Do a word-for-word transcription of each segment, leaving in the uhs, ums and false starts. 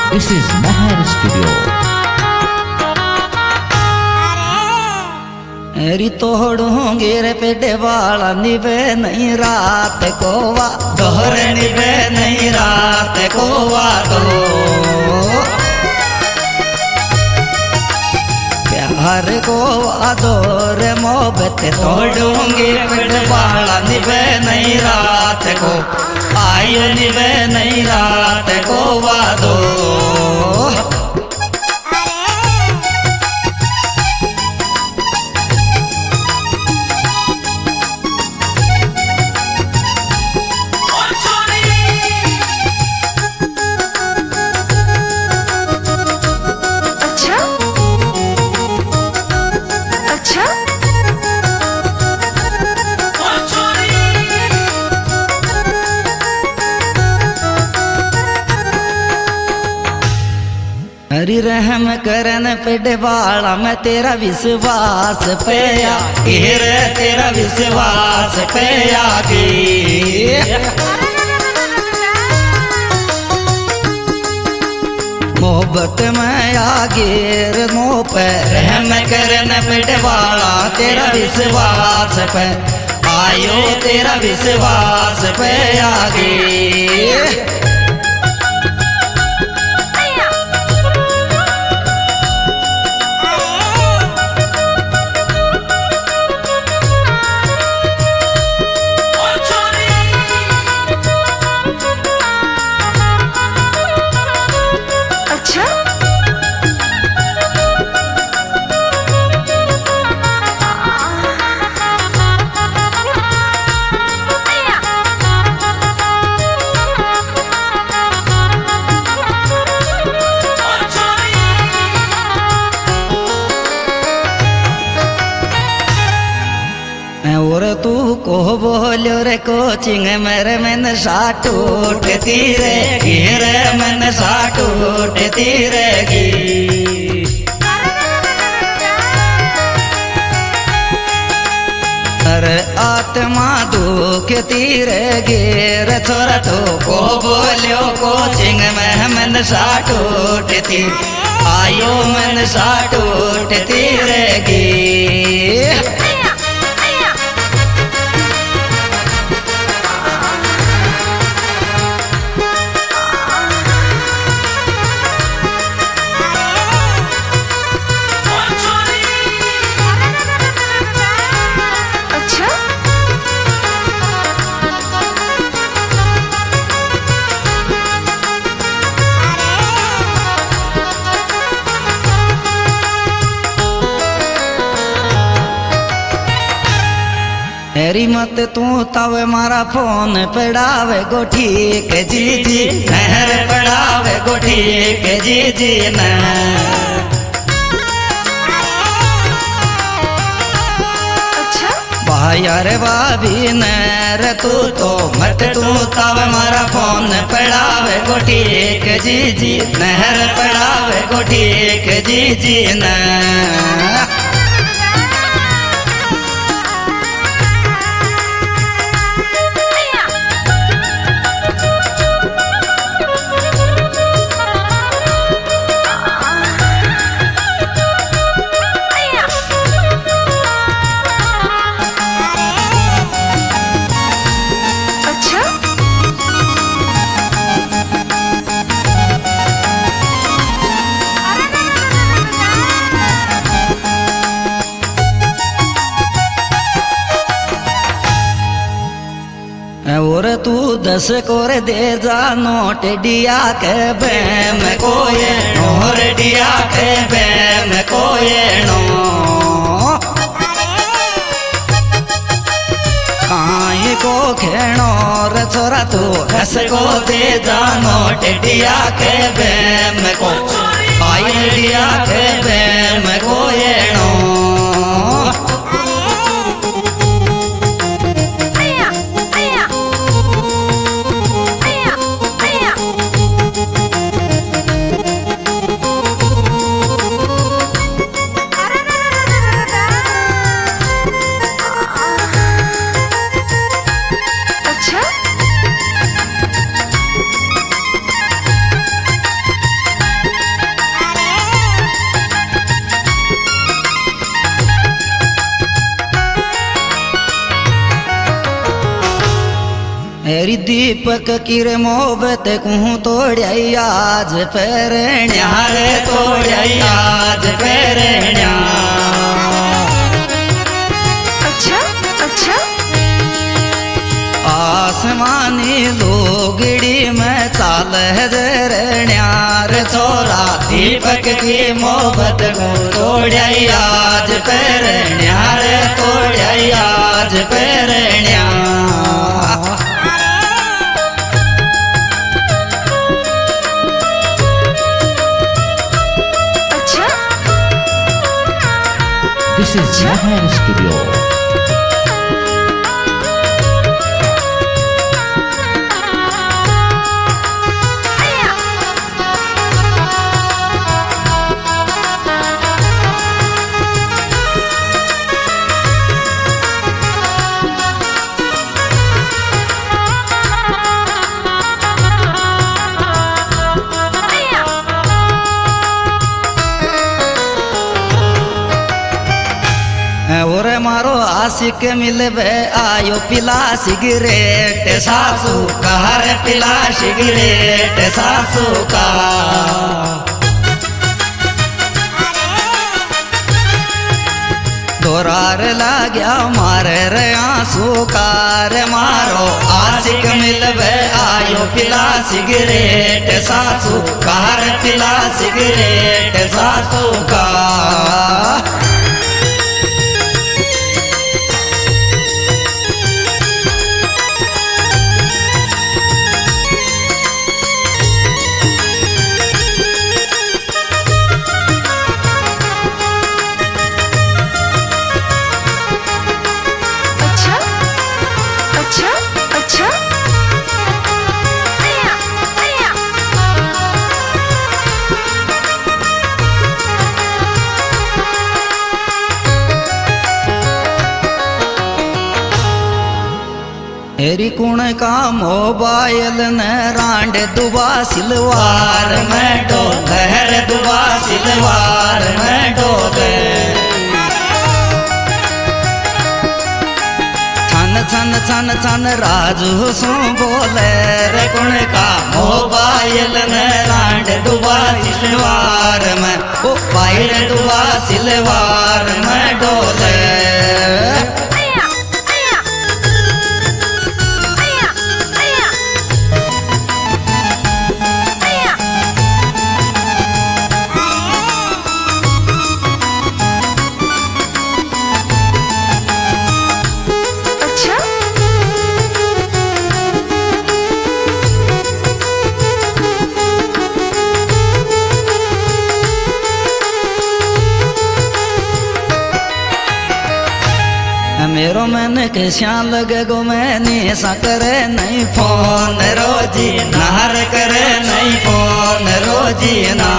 This is Mahar Studio. री तोड़ूंगी रे पेटे वाला निभे नहीं रात को वा दोहरे निभे नहीं रात को वा दो प्यार को वा दो रे मोहब्बत तोड़ूंगी पेटे वाला निभे नहीं रात को आयो निभे नहीं रात को वा दो हरी रहम करन पेड़ वाला मैं तेरा विश्वास पे रे तेरा विश्वास पे आगे मोहब्बत में आगे मोह पे रहम करन पेड़ वाला तेरा विश्वास पे आयो तेरा विश्वास पे आगे और तू को बोलो रे कोचिंग मेरे मन साट उठती रे गिरे मन साट उठती रेगी अरे आत्मा दुखती रेगी रे छोरा तू को बोलो कोचिंग में मन साट उठती आयो मन साट उठती रेगी मेरी मत तू तब मारा फोन पड़ावे गो ठीक जी जी नहर पड़ावे गो ठीक जी जी न अच्छा भाई अरे भाभी नहर तू तो मत तू तब मारा फोन पड़ावे गो ठीक जी जी नहर पड़ावे गो ठीक जी जी न और तू दस कोर दे जा नोट डिया के बैम कोये नोर डिया के बैम कोये नो काई को खेणो रे छोरा तू दस को दे जा नोट डिया के बैम को आई डिया के बैम कोये नो दीपक किर मोहब्बत कहूँ तोड़ाई आज पेरण्या रे तोड़ाई आज पेरण्या। अच्छा अच्छा आसमानी लोगड़ी में चाल है जरण्या रे छोरा दीपक की मोहब्बत को तोड़ाई आज पेरण्या रे तोड़ाई आज पेरण्या। This is Mahar Studio. और मारो आशिक मिलबे आयो पिला सिगरेट सासू कहर पिला सिगरेट सासू का। दोरार लाग्या मारे रे आंसू कार मारो आशिक मिलबे आयो पिला सिगरेट सासू कहर पिला सिगरेट सासू का। हेरी कुण का मोबाइल न रांड दुबा सिलवार में डोल है दुबा सिलवार में डोल। छन छन छन छन राजू सो बोले रे कुण का मोबाइल न रांड दुबा सिलवार में ओ बाहर दुबा सिलवार में डोले। मेरो मन के श्याम लगे गो मैंने सा करे नहीं फोन रोजी नहर करे नहीं फोन रोजी ना।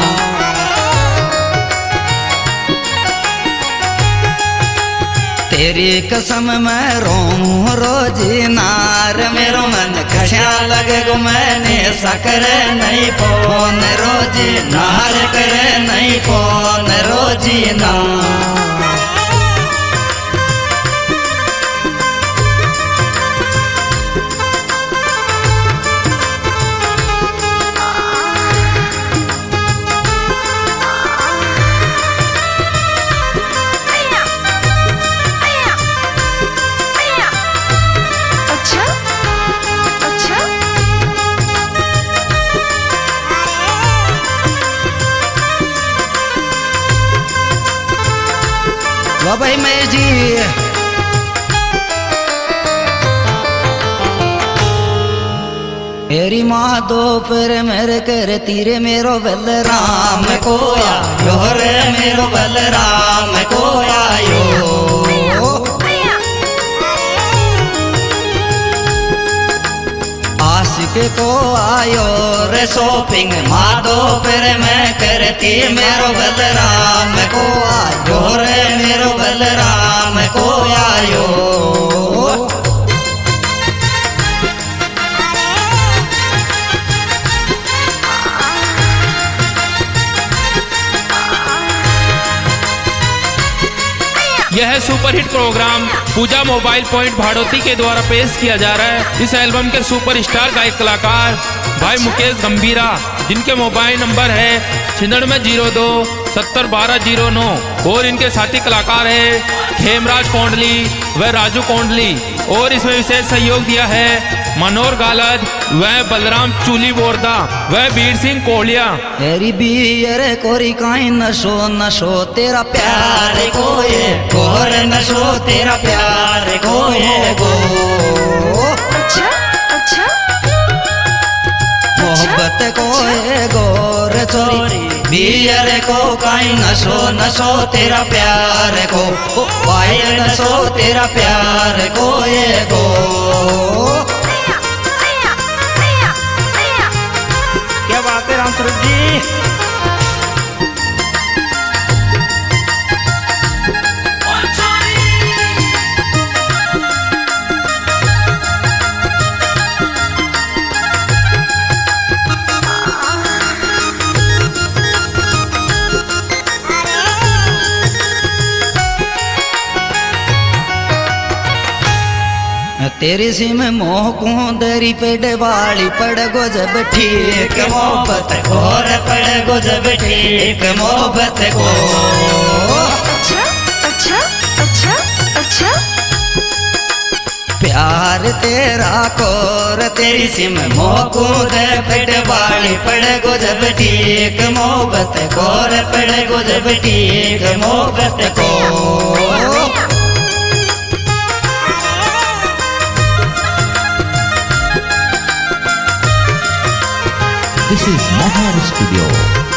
तेरी कसम मैं रोऊं रोजी नार मेरो मन के श्याम लगे गो मैंने सा करे नहीं फोन रोजी नहर करे नहीं फोन रोजी ना। वाह भाई मैं जी मेरी माँ दो पर मेरे कर तीरे मेरो बलराम कोया योरे मेरो बलराम कोया यो। आशिक को आयो रे शॉपिंग माधो पर मैं करती मेरो बलराम को आयो रे मेरो बलराम को आयो। यह superhit program Pooja mobile point Bhadoti के द्वारा पेश किया जा रहा है। इस एल्बम के सुपरस्टार गायक कलाकार भाई मुकेश गंभीरा, जिनके मोबाइल नंबर है छियानवे जीरो दो सत्तर बारह जीरो नौ, और इनके साथी कलाकार है खेमराज कोंडली व राजू कोंडली, और इसमें विशेष सहयोग दिया है मनोहर गालद व बलराम चूली बोरदा व वीर सिंह कोहलिया। तेरी बियर कोरी काई नशो नशो तेरा प्यार कोए गोर नशो तेरा प्यार कोए गो। अच्छा अच्छा मोहब्बत कोए गोर चोरी बियर को काई नशो नशो तेरा प्यार को पाए नशो तेरा प्यार कोए गो। क्या बात है राम स्वरूप जी। तेरी सिम मोह कुंदरी पेड़ वाली पड़ गो जब ठीक मोहब्बत गोर पड़ गो जब ठीक मोहब्बत को। अच्छा अच्छा अच्छा अच्छा प्यार तेरा कोर तेरी सिम मोह कुंद पेड़ वाली पड़ गो जब ठीक मोहब्बत गोर पड़ गो जब ठीक मोहब्बत को। This is Mahar Studio.